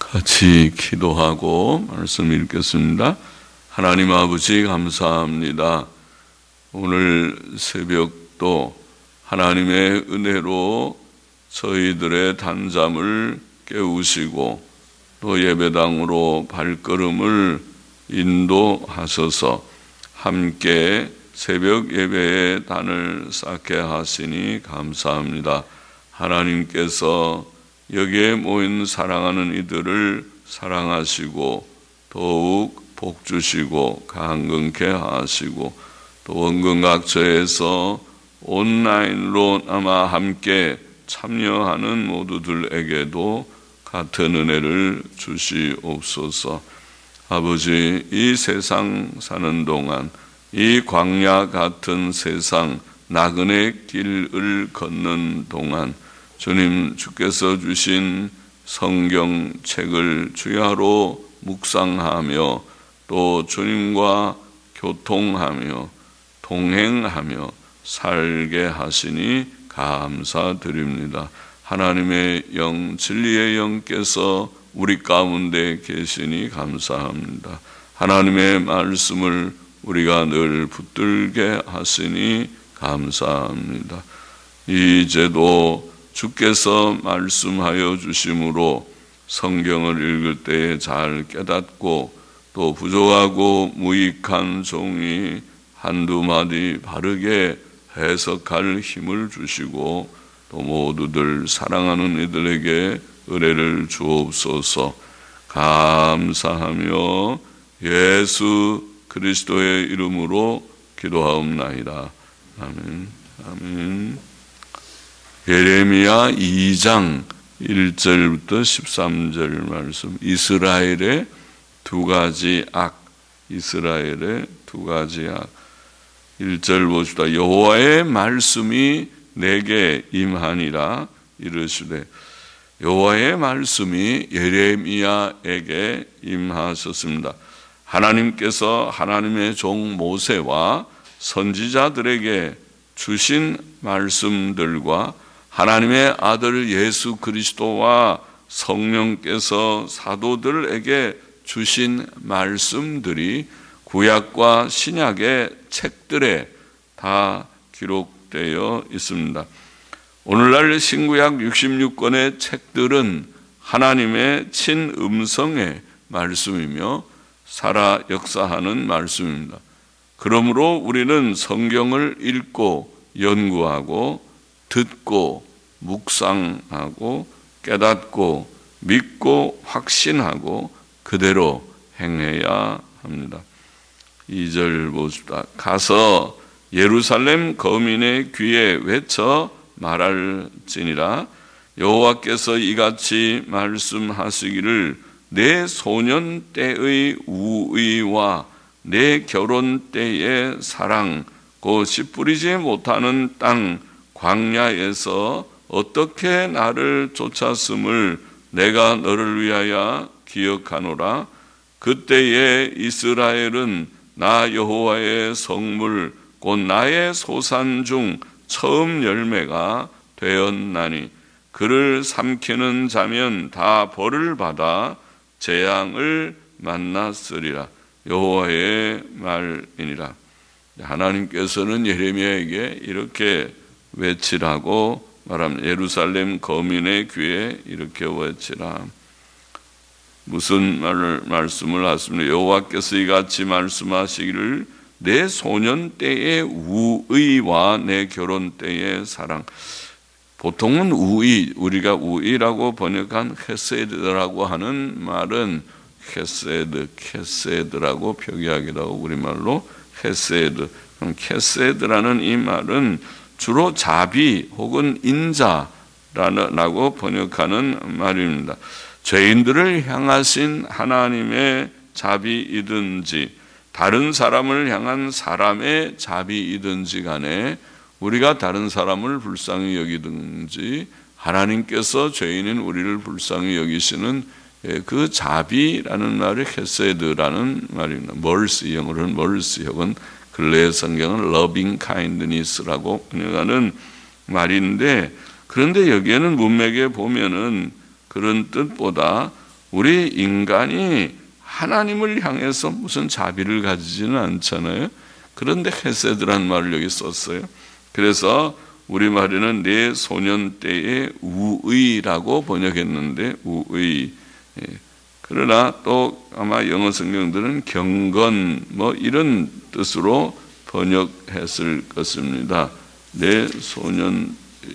같이 기도하고 말씀 읽겠습니다. 하나님 아버지 감사합니다. 오늘 새벽도 하나님의 은혜로 저희들의 단잠을 깨우시고 또 예배당으로 발걸음을 인도하셔서 함께 새벽 예배에 단을 쌓게 하시니 감사합니다. 하나님께서 여기에 모인 사랑하는 이들을 사랑하시고 더욱 복 주시고 강건케 하시고 또 원근각처에서 온라인로나마 함께 참여하는 모두들에게도 같은 은혜를 주시옵소서. 아버지, 이 세상 사는 동안 이 광야 같은 세상 나그네 길을 걷는 동안 주님 주께서 주신 성경책을 주야로 묵상하며 또 주님과 교통하며 동행하며 살게 하시니 감사드립니다. 하나님의 영, 진리의 영께서 우리 가운데 계시니 감사합니다. 하나님의 말씀을 우리가 늘 붙들게 하시니 감사합니다. 이제도 주께서 말씀하여 주심으로 성경을 읽을 때에 잘 깨닫고 또 부족하고 무익한 종이 한두 마디 바르게 해석할 힘을 주시고 또 모두들 사랑하는 이들에게 은혜를 주옵소서. 감사하며 예수 그리스도의 이름으로 기도하옵나이다. 아멘. 아멘. 예레미야 2장 1절부터 13절 말씀. 이스라엘의 두 가지 악. 이스라엘의 두 가지 악. 1절 보시다. 여호와의 말씀이 내게 임하니라 이르시되. 여호와의 말씀이 예레미야에게 임하셨습니다. 하나님께서 하나님의 종 모세와 선지자들에게 주신 말씀들과 하나님의 아들 예수 그리스도와 성령께서 사도들에게 주신 말씀들이 구약과 신약의 책들에 다 기록되어 있습니다. 오늘날 신구약 66권의 책들은 하나님의 친음성의 말씀이며 살아 역사하는 말씀입니다. 그러므로 우리는 성경을 읽고 연구하고 듣고 묵상하고 깨닫고 믿고 확신하고 그대로 행해야 합니다. 2절 보십시다. 가서 예루살렘 거민의 귀에 외쳐 말할지니라. 여호와께서 이같이 말씀하시기를 내 소년 때의 우의와 내 결혼 때의 사랑 곧 씨 뿌리지 못하는 땅 광야에서 어떻게 나를 쫓았음을 내가 너를 위하여 기억하노라. 그때에 이스라엘은 나 여호와의 성물 곧 나의 소산 중 처음 열매가 되었나니 그를 삼키는 자면 다 벌을 받아 재앙을 만났으리라. 여호와의 말이니라. 하나님께서는 예레미야에게 이렇게 외치라고 말합니다. 예루살렘 거민의 귀에 이렇게 외치라. 무슨 말씀을 하십니까? 여호와께서 이같이 말씀하시기를 내 소년 때의 우의와 내 결혼 때의 사랑. 보통은 우의, 우리가 우의라고 번역한 헤세드라고 하는 말은 캐세드라고 표기하기도 하고 우리말로 헤세드. 캐세드라는 이 말은 주로 자비 혹은 인자라고 번역하는 말입니다. 죄인들을 향하신 하나님의 자비이든지 다른 사람을 향한 사람의 자비이든지 간에 우리가 다른 사람을 불쌍히 여기든지 하나님께서 죄인인 우리를 불쌍히 여기시는 그 자비라는 말이 헤세드라는 말입니다. 멀시, 영어로는 멀시 혹은 근래의 성경은 loving kindness라고 번역하는 말인데, 그런데 여기에는 문맥에 보면은 그런 뜻보다 우리 인간이 하나님을 향해서 무슨 자비를 가지지는 않잖아요. 그런데 헤세드란 말을 여기 썼어요. 그래서 우리말에는 내 소년 때의 우의라고 번역했는데 우의. 그러나 또 아마 영어 성경들은 경건 뭐 이런 뜻으로 번역했을 것입니다. 내 소년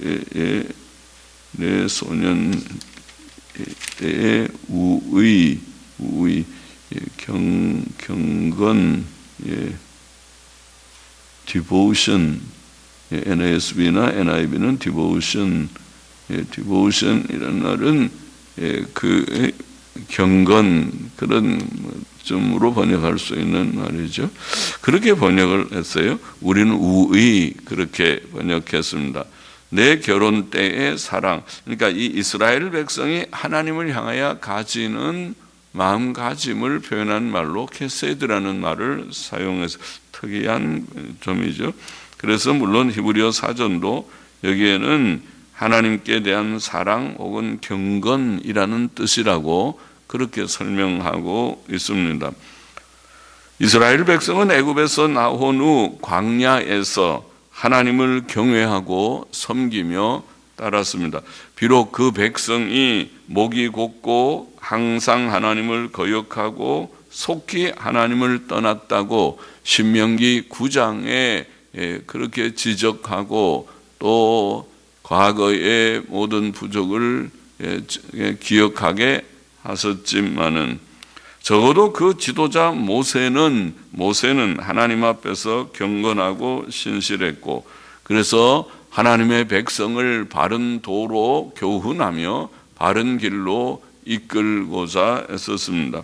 때의 우의, 경건, devotion, NASB나 NIV는 devotion, devotion 이런 말은 그 경건 그런 점으로 번역할 수 있는 말이죠. 그렇게 번역을 했어요. 우리는 우의 그렇게 번역했습니다. 내 결혼 때의 사랑. 그러니까 이 이스라엘 백성이 하나님을 향하여 가지는 마음가짐을 표현한 말로 케세드라는 말을 사용해서 특이한 점이죠. 그래서 물론 히브리어 사전도 여기에는 하나님께 대한 사랑 혹은 경건이라는 뜻이라고 그렇게 설명하고 있습니다. 이스라엘 백성은 애굽에서 나온 후 광야에서 하나님을 경외하고 섬기며 따랐습니다. 비록 그 백성이 목이 곧고 항상 하나님을 거역하고 속히 하나님을 떠났다고 신명기 9장에 그렇게 지적하고 또 과거의 모든 부족을 기억하게 하셨지만은 적어도 그 지도자 모세는 하나님 앞에서 경건하고 신실했고 그래서 하나님의 백성을 바른 도로 교훈하며 바른 길로 이끌고자 했었습니다.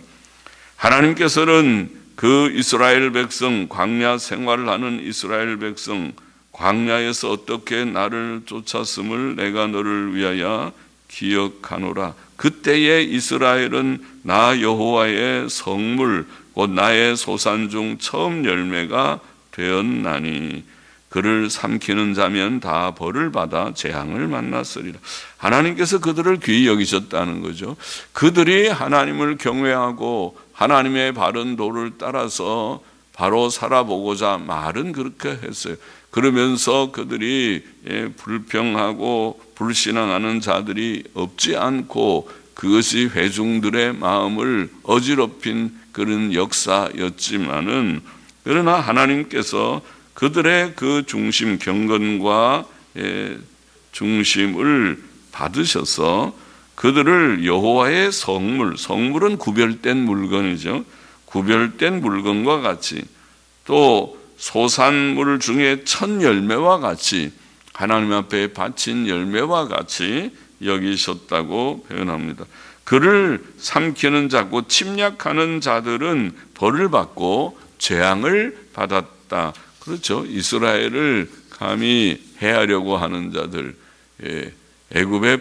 하나님께서는 그 이스라엘 백성, 광야 생활을 하는 이스라엘 백성, 광야에서 어떻게 나를 쫓았음을 내가 너를 위하여 기억하노라. 그때의 이스라엘은 나 여호와의 성물 곧 나의 소산 중 처음 열매가 되었나니 그를 삼키는 자면 다 벌을 받아 재앙을 만났으리라. 하나님께서 그들을 귀히 여기셨다는 거죠. 그들이 하나님을 경외하고 하나님의 바른 도를 따라서 바로 살아보고자 말은 그렇게 했어요. 그러면서 그들이 불평하고 불신앙하는 자들이 없지 않고 그것이 회중들의 마음을 어지럽힌 그런 역사였지만은 그러나 하나님께서 그들의 그 중심 경건과 중심을 받으셔서 그들을 여호와의 성물은 구별된 물건이죠. 구별된 물건과 같이 또 소산물 중에 첫 열매와 같이 하나님 앞에 바친 열매와 같이 여기셨다고 표현합니다. 그를 삼키는 자고 침략하는 자들은 벌을 받고 재앙을 받았다. 그렇죠. 이스라엘을 감히 해하려고 하는 자들, 애굽의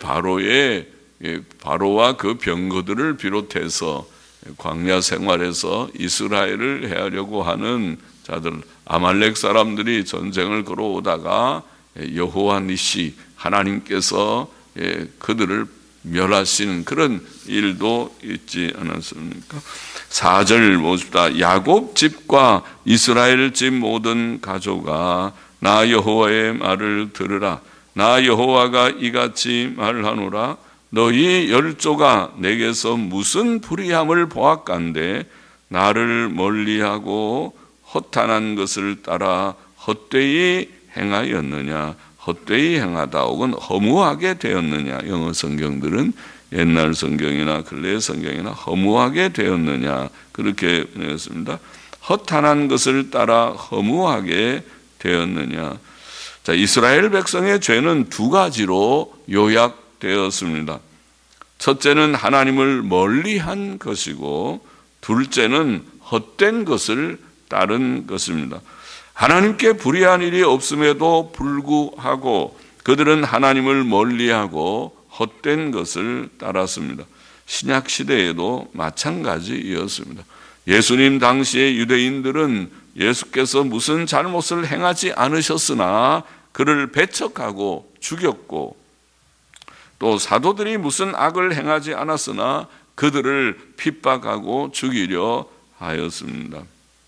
바로와 그 병거들을 비롯해서 광야 생활에서 이스라엘을 해하려고 하는 자들, 아말렉 사람들이 전쟁을 걸어오다가 여호와 니시 하나님께서 그들을 멸하시는 그런 일도 있지 않았습니까? 4절 보십시다. 야곱 집과 이스라엘 집 모든 가족아 나 여호와의 말을 들으라. 나 여호와가 이같이 말하노라. 너희 열조가 내게서 무슨 불의함을 보았간대 나를 멀리하고 허탄한 것을 따라 헛되이 행하였느냐. 헛되이 행하다 혹은 허무하게 되었느냐. 영어 성경들은 옛날 성경이나 근래 성경이나 허무하게 되었느냐 그렇게 번역했습니다. 허탄한 것을 따라 허무하게 되었느냐. 자, 이스라엘 백성의 죄는 두 가지로 요약되었습니다. 첫째는 하나님을 멀리한 것이고 둘째는 헛된 것을 따른 것입니다. 하나님께 불의한 일이 없음에도 불구하고 그들은 하나님을 멀리하고 헛된 것을 따랐습니다. 신약 시대에도 마찬가지였습니다. 예수님 당시의 유대인들은 예수께서 무슨 잘못을 행하지 않으셨으나 그를 배척하고 죽였고 또 사도들이 무슨 악을 행하지 않았으나 그들을 핍박하고 죽이려 하였습니다.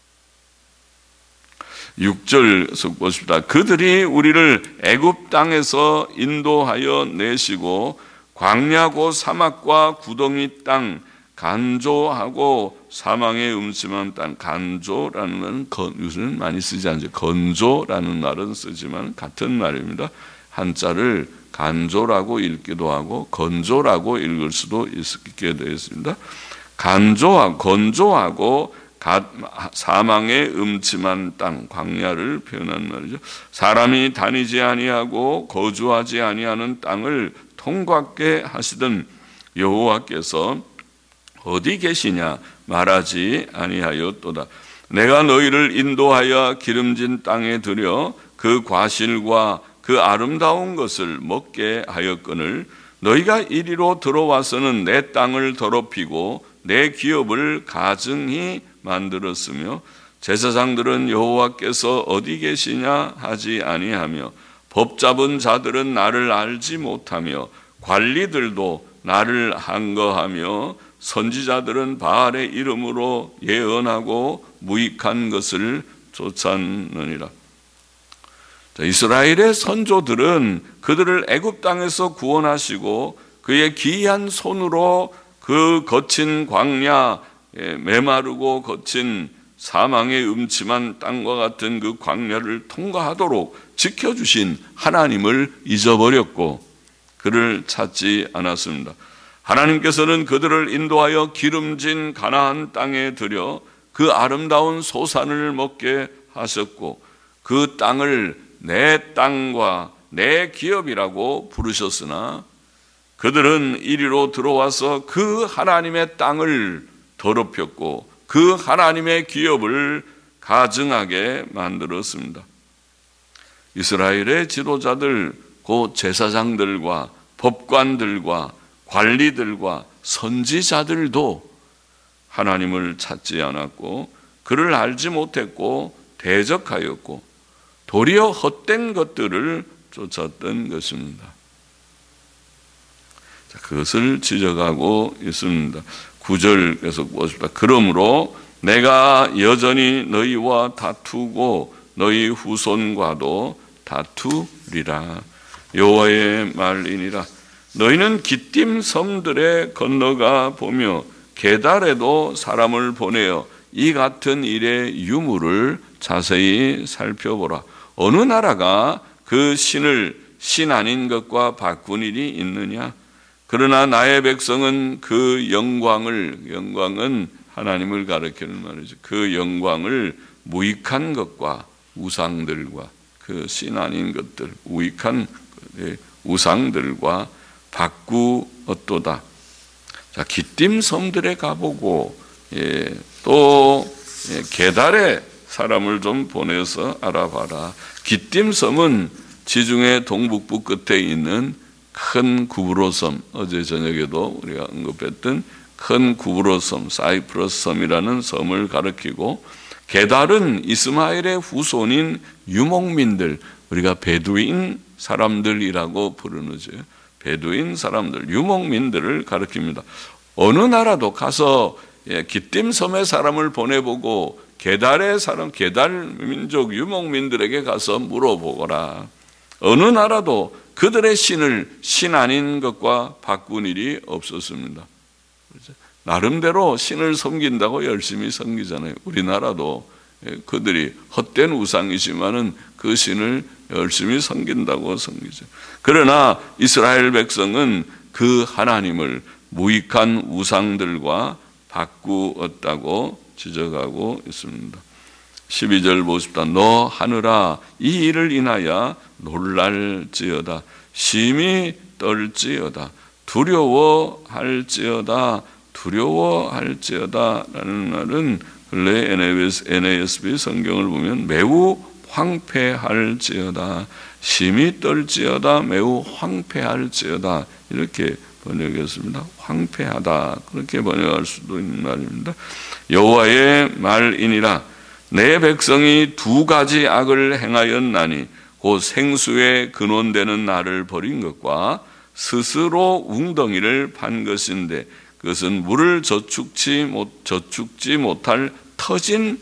6절 보십시다. 그들이 우리를 애굽 땅에서 인도하여 내시고 광야고 사막과 구덩이 땅 간조하고 사망의 음침한 땅, 간조라는 말은 요새는 많이 쓰지 않죠. 건조라는 말은 쓰지만 같은 말입니다. 한자를 간조라고 읽기도 하고 건조라고 읽을 수도 있게 되어 있습니다. 건조하고 사망의 음침한 땅, 광야를 표현한 말이죠. 사람이 다니지 아니하고 거주하지 아니하는 땅을 통과하게 하시던 여호와께서 어디 계시냐 말하지 아니하였도다. 내가 너희를 인도하여 기름진 땅에 들여 그 과실과 그 아름다운 것을 먹게 하였거늘 너희가 이리로 들어와서는 내 땅을 더럽히고 내 기업을 가증히 만들었으며 제사장들은 여호와께서 어디 계시냐 하지 아니하며 법 잡은 자들은 나를 알지 못하며 관리들도 나를 항거하며 선지자들은 바알의 이름으로 예언하고 무익한 것을 쫓았느니라. 이스라엘의 선조들은 그들을 애굽 땅에서 구원하시고 그의 기이한 손으로 그 거친 광야, 메마르고 거친 사망의 음침한 땅과 같은 그 광야를 통과하도록 지켜주신 하나님을 잊어버렸고 그를 찾지 않았습니다. 하나님께서는 그들을 인도하여 기름진 가나안 땅에 들여 그 아름다운 소산을 먹게 하셨고 그 땅을 내 땅과 내 기업이라고 부르셨으나 그들은 이리로 들어와서 그 하나님의 땅을 더럽혔고 그 하나님의 기업을 가증하게 만들었습니다. 이스라엘의 지도자들, 그 제사장들과 법관들과 관리들과 선지자들도 하나님을 찾지 않았고 그를 알지 못했고 대적하였고 도리어 헛된 것들을 쫓았던 것입니다. 그것을 지적하고 있습니다. 9절 계속 보십시다. 그러므로 내가 여전히 너희와 다투고 너희 후손과도 다투리라. 여호와의 말이니라. 너희는 기띔 섬들에 건너가 보며 게달에도 사람을 보내어 이 같은 일의 유무를 자세히 살펴보라. 어느 나라가 그 신을 신 아닌 것과 바꾼 일이 있느냐? 그러나 나의 백성은 그 영광은 하나님을 가리키는 말이죠. 그 영광을 무익한 것과 우상들과 그 신 아닌 것들, 무익한 우상들과 바꾸었도다. 자, 기띔 섬들에 가보고 또 게달에 사람을 좀 보내서 알아봐라. 기띔 섬은 지중해 동북부 끝에 있는 큰 구브로 섬, 어제 저녁에도 우리가 언급했던 큰 구브로 섬, 사이프러스 섬이라는 섬을 가리키고, 게달은 이스마엘의 후손인 유목민들, 우리가 베두인 사람들이라고 부르는지, 베두인 사람들, 유목민들을 가리킵니다. 어느 나라도 가서 기띔 섬의 사람을 보내보고 게달의 사람, 게달 민족 유목민들에게 가서 물어보거라. 어느 나라도 그들의 신을 신 아닌 것과 바꾼 일이 없었습니다. 나름대로 신을 섬긴다고 열심히 섬기잖아요. 우리나라도 그들이 헛된 우상이지만은 그 신을 열심히 섬긴다고 섬기죠. 그러나 이스라엘 백성은 그 하나님을 무익한 우상들과 바꾸었다고 지적하고 있습니다. 12절 보십시다. 너 하늘아 이 일을 인하여 놀랄지어다. 심히 떨지어다. 두려워할지어다. 라는 말은 근래 NASB 성경을 보면 매우 황폐할지어다. 심히 떨지어다. 매우 황폐할지어다. 이렇게 번역했습니다. 황폐하다. 그렇게 번역할 수도 있는 말입니다. 여호와의 말이니라. 내 백성이 두 가지 악을 행하였나니 곧 생수의 근원되는 나를 버린 것과 스스로 웅덩이를 판 것인데 그것은 물을 저축지 못할 터진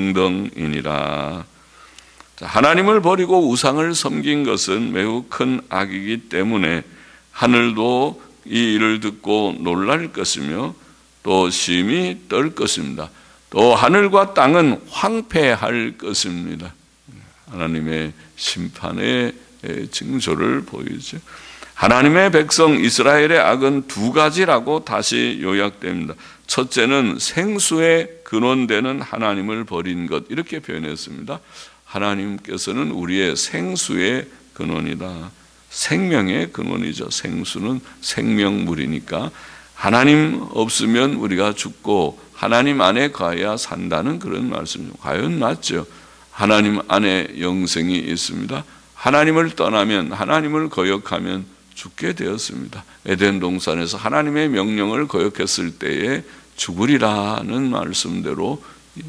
웅덩이니라. 하나님을 버리고 우상을 섬긴 것은 매우 큰 악이기 때문에 하늘도 이 일을 듣고 놀랄 것이며 또 심히 떨 것입니다. 또 하늘과 땅은 황폐할 것입니다. 하나님의 심판의 징조를 보이죠. 하나님의 백성 이스라엘의 악은 두 가지라고 다시 요약됩니다. 첫째는 생수의 근원되는 하나님을 버린 것, 이렇게 표현했습니다. 하나님께서는 우리의 생수의 근원이다. 생명의 근원이죠. 생수는 생명물이니까 하나님 없으면 우리가 죽고 하나님 안에 가야 산다는 그런 말씀이죠. 과연 맞죠? 하나님 안에 영생이 있습니다. 하나님을 떠나면, 하나님을 거역하면 죽게 되었습니다. 에덴 동산에서 하나님의 명령을 거역했을 때에 죽으리라는 말씀대로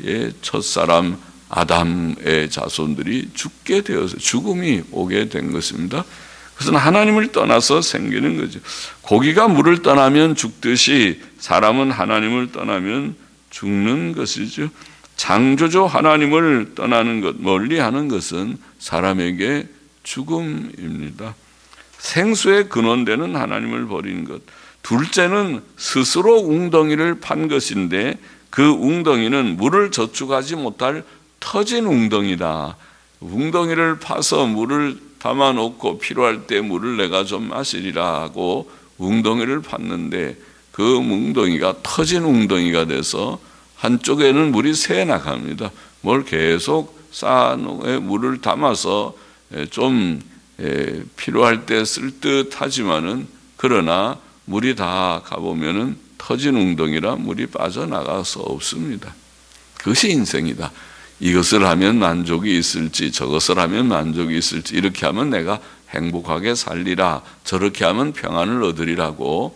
첫사람 아담의 자손들이 죽게 되어서 죽음이 오게 된 것입니다. 그것은 하나님을 떠나서 생기는 거죠. 고기가 물을 떠나면 죽듯이 사람은 하나님을 떠나면 죽는 것이죠. 창조주 하나님을 떠나는 것, 멀리하는 것은 사람에게 죽음입니다. 생수의 근원되는 하나님을 버리는 것. 둘째는 스스로 웅덩이를 판 것인데 그 웅덩이는 물을 저축하지 못할 터진 웅덩이다. 웅덩이를 파서 물을 담아놓고 필요할 때 물을 내가 좀 마시리라 하고 웅덩이를 팠는데 그 웅덩이가 터진 웅덩이가 돼서 한쪽에는 물이 새 나갑니다. 뭘 계속 쌓아놓은 물을 담아서 좀 필요할 때 쓸 듯하지만은 그러나 물이 다 가보면은 터진 웅덩이라 물이 빠져나갈 수 없습니다. 그것이 인생이다. 이것을 하면 만족이 있을지 저것을 하면 만족이 있을지 이렇게 하면 내가 행복하게 살리라 저렇게 하면 평안을 얻으리라고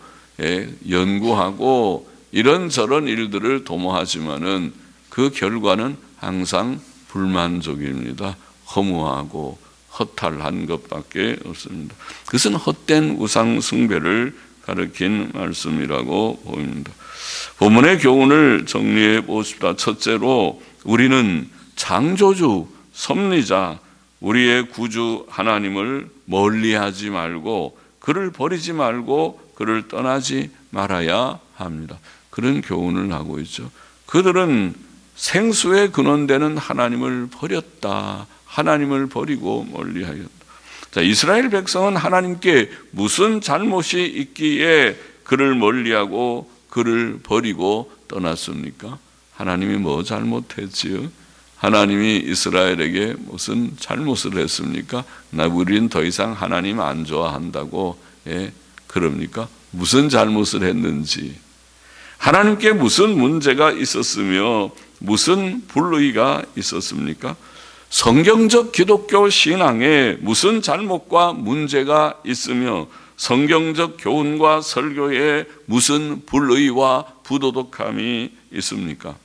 연구하고 이런저런 일들을 도모하지만은 그 결과는 항상 불만족입니다. 허무하고 허탈한 것밖에 없습니다. 그것은 헛된 우상 숭배를 가르친 말씀이라고 보입니다. 본문의 교훈을 정리해 보십시다. 첫째로 우리는 창조주, 섭리자, 우리의 구주 하나님을 멀리하지 말고 그를 버리지 말고 그를 떠나지 말아야 합니다. 그런 교훈을 하고 있죠. 그들은 생수의 근원되는 하나님을 버렸다. 하나님을 버리고 멀리하였다. 자, 이스라엘 백성은 하나님께 무슨 잘못이 있기에 그를 멀리하고 그를 버리고 떠났습니까? 하나님이 뭐 잘못했지요? 하나님이 이스라엘에게 무슨 잘못을 했습니까? 우리는 더 이상 하나님 안 좋아한다고 그럽니까? 무슨 잘못을 했는지, 하나님께 무슨 문제가 있었으며 무슨 불의가 있었습니까? 성경적 기독교 신앙에 무슨 잘못과 문제가 있으며 성경적 교훈과 설교에 무슨 불의와 부도덕함이 있습니까?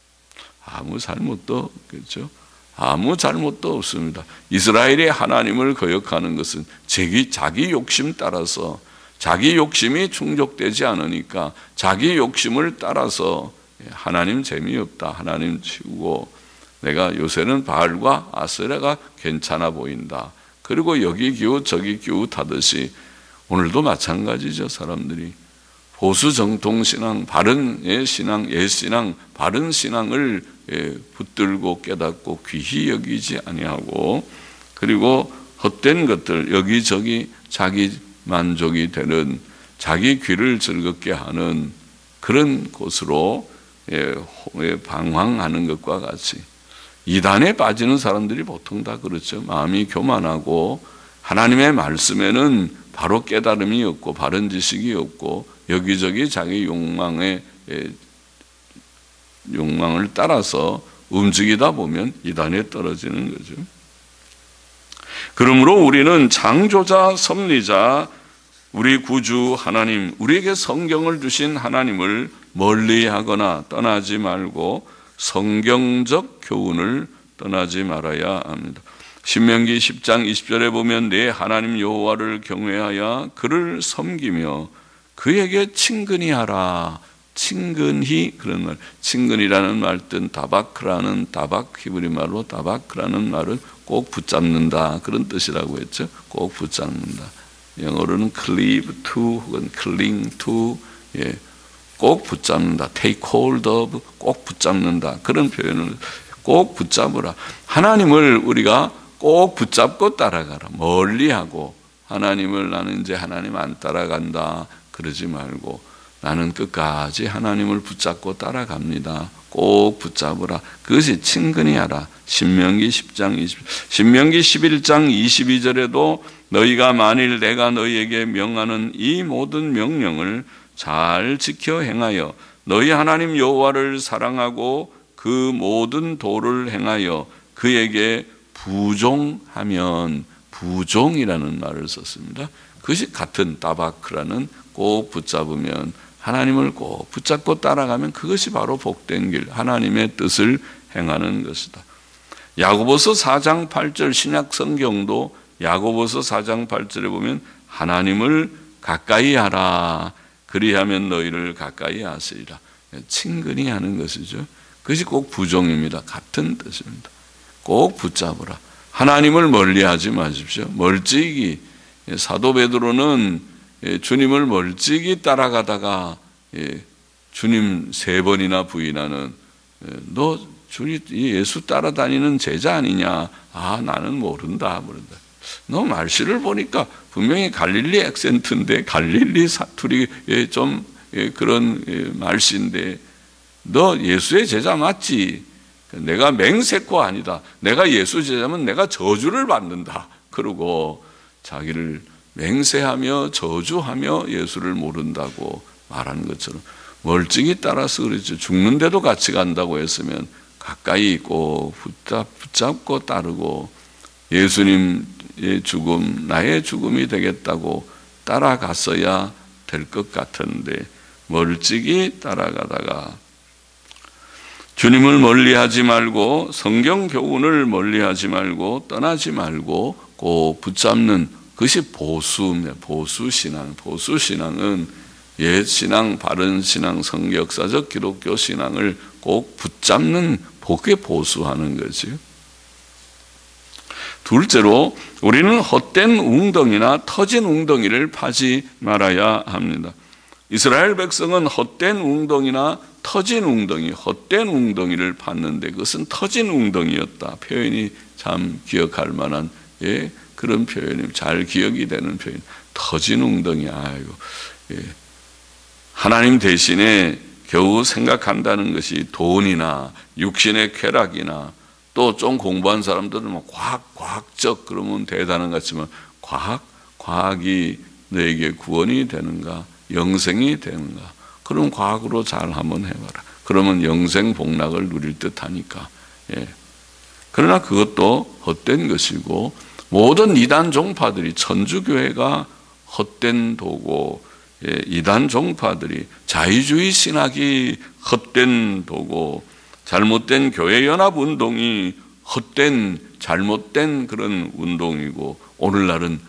아무 잘못도 없겠죠. 아무 잘못도 없습니다. 이스라엘이 하나님을 거역하는 것은 자기 욕심 따라서 자기 욕심이 충족되지 않으니까 자기 욕심을 따라서 하나님 재미없다, 하나님 치우고 내가 요새는 바알과 아세라가 괜찮아 보인다. 그리고 여기 기웃 저기 기웃하듯이 오늘도 마찬가지죠. 사람들이 보수 정통 신앙, 바른 신앙, 옛신앙, 바른 신앙을 붙들고 깨닫고 귀히 여기지 아니하고 그리고 헛된 것들 여기저기 자기 만족이 되는 자기 귀를 즐겁게 하는 그런 곳으로 방황하는 것과 같이 이단에 빠지는 사람들이 보통 다 그렇죠. 마음이 교만하고 하나님의 말씀에는 바로 깨달음이 없고 바른 지식이 없고 여기저기 자기 욕망을 따라서 움직이다 보면 이단에 떨어지는 거죠. 그러므로 우리는 창조자, 섭리자, 우리 구주 하나님, 우리에게 성경을 주신 하나님을 멀리하거나 떠나지 말고 성경적 교훈을 떠나지 말아야 합니다. 신명기 10장 20절에 보면 내 하나님 여호와를 경외하여 그를 섬기며 그에게 친근히 하라. 친근히 그런 말, 친근이라는 말 뜻 다바크라는 다박 히브리 말로 다바크라는 말을 꼭 붙잡는다 그런 뜻이라고 했죠. 꼭 붙잡는다. 영어로는 cleave to 혹은 cling to, 꼭 붙잡는다. take hold of, 꼭 붙잡는다. 그런 표현을 꼭 붙잡으라. 하나님을 우리가 꼭 붙잡고 따라가라. 멀리하고 하나님을 나는 이제 하나님 안 따라간다 그러지 말고 나는 끝까지 하나님을 붙잡고 따라갑니다. 꼭 붙잡으라. 그것이 친근히 하라. 신명기 11장 22절에도 너희가 만일 내가 너희에게 명하는 이 모든 명령을 잘 지켜 행하여 너희 하나님 여호와를 사랑하고 그 모든 도를 행하여 그에게 부종하면, 부종이라는 말을 썼습니다. 그것이 같은 다바크라는 꼭 붙잡으면, 하나님을 꼭 붙잡고 따라가면 그것이 바로 복된 길, 하나님의 뜻을 행하는 것이다. 야고보서 4장 8절 신약 성경도 야고보서 4장 8절에 보면 하나님을 가까이 하라. 그리하면 너희를 가까이 하시리라. 친근히 하는 것이죠. 그것이 꼭 부종입니다. 같은 뜻입니다. 꼭 붙잡으라. 하나님을 멀리하지 마십시오. 멀찍이. 사도 베드로는 주님을 멀찍이 따라가다가 주님 3번이나 부인하는, 너 예수 따라다니는 제자 아니냐? 아, 나는 모른다. 너 말씨를 보니까 분명히 갈릴리 액센트인데, 갈릴리 사투리의 좀 그런 말씨인데, 너 예수의 제자 맞지? 내가 맹세코 아니다. 내가 예수 제자면 내가 저주를 받는다. 그러고 자기를 맹세하며 저주하며 예수를 모른다고 말하는 것처럼 멀찍이 따라서 그랬죠. 죽는데도 같이 간다고 했으면 가까이 있고 붙잡고 따르고 예수님의 죽음, 나의 죽음이 되겠다고 따라갔어야 될 것 같은데 멀찍이 따라가다가 주님을 멀리하지 말고 성경 교훈을 멀리하지 말고 떠나지 말고 꼭 붙잡는 그것이 보수입니다. 보수신앙. 보수신앙은 옛신앙, 바른신앙, 성역사적 기독교 신앙을 꼭 붙잡는, 그게 보수하는 거죠. 둘째로 우리는 헛된 웅덩이나 터진 웅덩이를 파지 말아야 합니다. 이스라엘 백성은 헛된 웅덩이나 터진 웅덩이, 헛된 웅덩이를 봤는데 그것은 터진 웅덩이였다. 표현이 참 기억할 만한 그런 표현이 잘 기억이 되는 표현. 터진 웅덩이. 아이고. 하나님 대신에 겨우 생각한다는 것이 돈이나 육신의 쾌락이나 또 좀 공부한 사람들은 뭐 과학적 그러면 대단한 것 같지만 과학이 너에게 구원이 되는가? 영생이 되는가? 그럼 과학으로 잘 한번 해봐라. 그러면 영생 복락을 누릴 듯 하니까. 그러나 그것도 헛된 것이고 모든 이단 종파들이 천주교회가 헛된 도고 이단 종파들이 자유주의 신학이 헛된 도고 잘못된 교회 연합 운동이 헛된 잘못된 그런 운동이고 오늘날은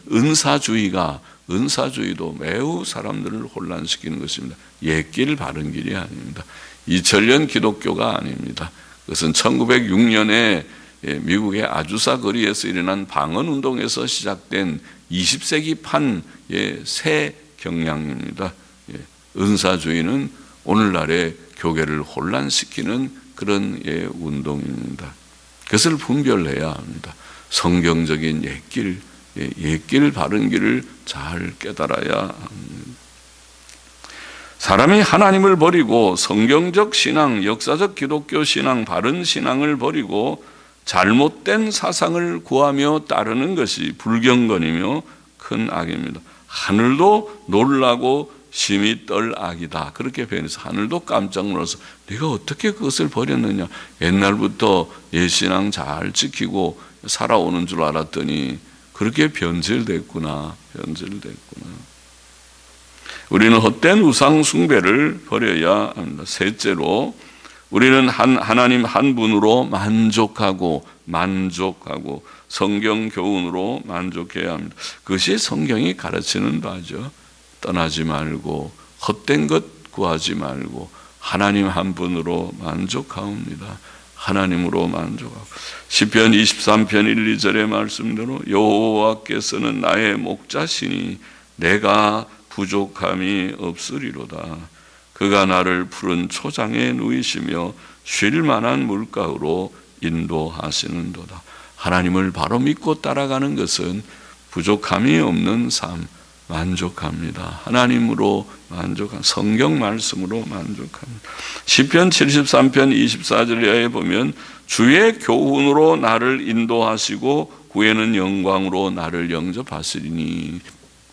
은사주의도 매우 사람들을 혼란시키는 것입니다. 옛길 바른 길이 아닙니다. 2000년 기독교가 아닙니다. 그것은 1906년에 미국의 아주사 거리에서 일어난 방언운동에서 시작된 20세기판의 새 경향입니다. 은사주의는 오늘날의 교계를 혼란시키는 그런 운동입니다. 그것을 분별해야 합니다. 성경적인 옛길 바른 길을 잘 깨달아야 합니다. 사람이 하나님을 버리고 성경적 신앙, 역사적 기독교 신앙, 바른 신앙을 버리고 잘못된 사상을 구하며 따르는 것이 불경건이며 큰 악입니다. 하늘도 놀라고 심히 떨 악이다. 그렇게 표현해서 하늘도 깜짝 놀라서 네가 어떻게 그것을 버렸느냐. 옛날부터 옛신앙 잘 지키고 살아오는 줄 알았더니 그렇게 변질됐구나. 우리는 헛된 우상 숭배를 버려야 합니다. 셋째로 우리는 하나님 한 분으로 만족하고 성경 교훈으로 만족해야 합니다. 그것이 성경이 가르치는 바죠. 떠나지 말고 헛된 것 구하지 말고 하나님 한 분으로 만족하옵니다. 하나님으로 만족하고. 시편 23편 1, 2절의 말씀대로 여호와께서는 나의 목자시니 내가 부족함이 없으리로다. 그가 나를 푸른 초장에 누이시며 쉴 만한 물가로 인도하시는도다. 하나님을 바로 믿고 따라가는 것은 부족함이 없는 삶, 만족합니다. 하나님으로 만족한, 성경 말씀으로 만족합니다. 시편 73편 24절에 보면 주의 교훈으로 나를 인도하시고 후에는 영광으로 나를 영접하시리니,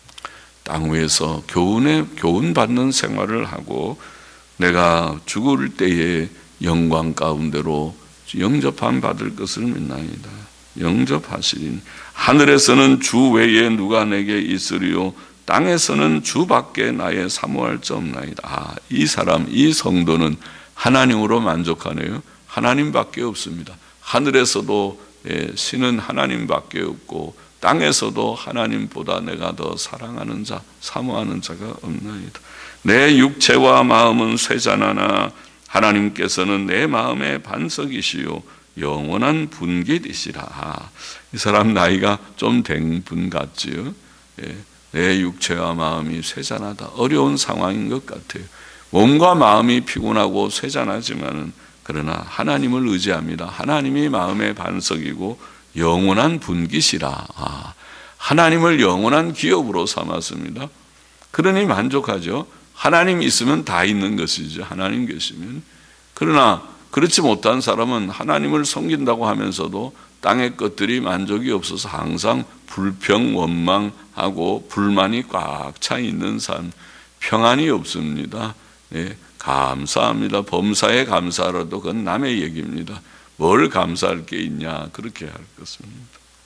땅 위에서 교훈 받는 생활을 하고 내가 죽을 때에 영광 가운데로 영접함 받을 것을 믿나이다. 영접하시리니 하늘에서는 주 외에 누가 내게 있으리요 땅에서는 주밖에 나의 사모할 자 없나이다. 이 사람, 이 성도는 하나님으로 만족하네요. 하나님밖에 없습니다. 하늘에서도 신은 하나님밖에 없고 땅에서도 하나님보다 내가 더 사랑하는 자, 사모하는 자가 없나이다. 내 육체와 마음은 쇠잔하나 하나님께서는 내 마음의 반석이시요 영원한 분깃이시라. 이 사람 나이가 좀 된 분 같지요. 내 육체와 마음이 쇠잔하다. 어려운 상황인 것 같아요. 몸과 마음이 피곤하고 쇠잔하지만은 그러나 하나님을 의지합니다. 하나님이 마음의 반석이고 영원한 분깃이라. 하나님을 영원한 기업으로 삼았습니다. 그러니 만족하죠. 하나님 있으면 다 있는 것이죠. 하나님 계시면. 그러나 그렇지 못한 사람은 하나님을 섬긴다고 하면서도 땅의 것들이 만족이 없어서 항상 불평, 원망하고 불만이 꽉 차 있는 삶, 평안이 없습니다. 감사합니다. 범사에 감사라도 그건 남의 얘기입니다. 뭘 감사할 게 있냐, 그렇게 할 것입니다.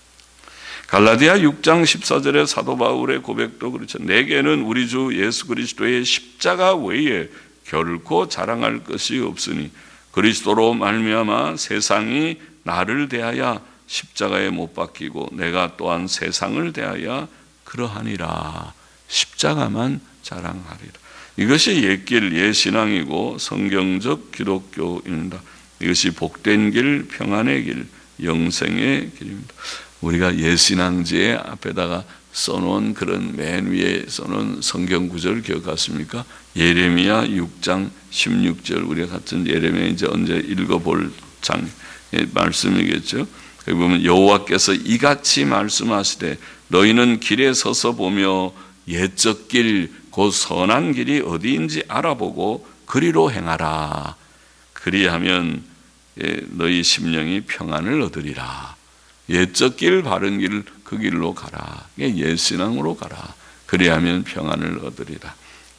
갈라디아 6장 14절의 사도 바울의 고백도 그렇죠. 내게는 우리 주 예수 그리스도의 십자가 외에 결코 자랑할 것이 없으니 그리스도로 말미암아 세상이 나를 대하여 십자가에 못 박히고 내가 또한 세상을 대하여 그러하니라. 십자가만 자랑하리라. 이것이 옛길, 옛신앙이고 성경적 기독교입니다. 이것이 복된 길, 평안의 길, 영생의 길입니다. 우리가 옛신앙지에 앞에다가 써놓은 그런 맨 위에 써놓은 성경 구절을 기억하십니까? 예레미야 6장 16절, 우리가 같은 예레미야 이제 언제 읽어볼 장의 말씀이겠죠. 여기 보면 여호와께서 이같이 말씀하시되 너희는 길에 서서 보며 옛적 길, 곧 선한 길이 어디인지 알아보고 그리로 행하라. 그리하면 너희 심령이 평안을 얻으리라. 옛적 길, 바른 길, 그 길로 가라. 옛신앙으로 가라. 그리하면 평안을 얻으리라.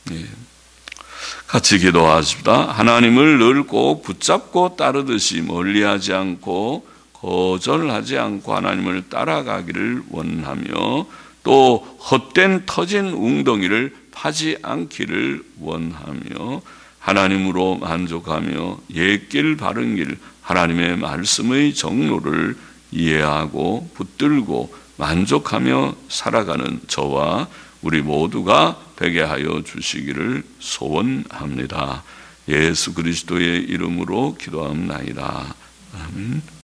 같이 기도하십시다. 하나님을 늘 꼭 붙잡고 따르듯이 멀리하지 않고 거절하지 않고 하나님을 따라가기를 원하며 또 헛된 터진 웅덩이를 파지 않기를 원하며 하나님으로 만족하며 옛길 바른 길 하나님의 말씀의 정로를 이해하고 붙들고 만족하며 살아가는 저와 우리 모두가 되게 하여 주시기를 소원합니다. 예수 그리스도의 이름으로 기도합나이다. 아멘.